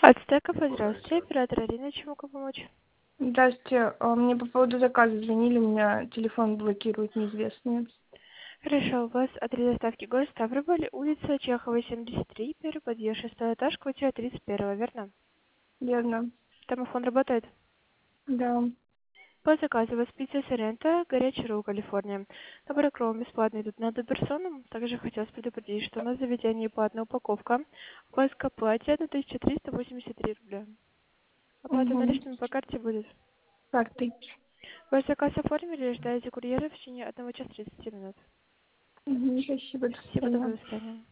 Ацтека, здравствуйте. Оператор Ирина, чем могу помочь? Здравствуйте. Мне по поводу заказа звонили, у меня телефон блокируют неизвестные. Хорошо, у вас адрес доставки город Ставрополь, улица Чехова, 73, первый подъезд, 6 этаж, квартира 31, верно? Верно. Домофон работает? Да. По заказу у вас пицца Соренто, горячий ролл, Калифорния. Набор кром бесплатно идут на одну персону. Также хотелось предупредить, что у нас в заведении платная упаковка. У вас к оплате 1383 рубля. Оплата Угу. наличными по карте будет. Картой. Ваш заказ оформили, ждаете курьера в течение 1 часа 30 минут. Угу. Спасибо, до Всего свидания. доброго, до свидания.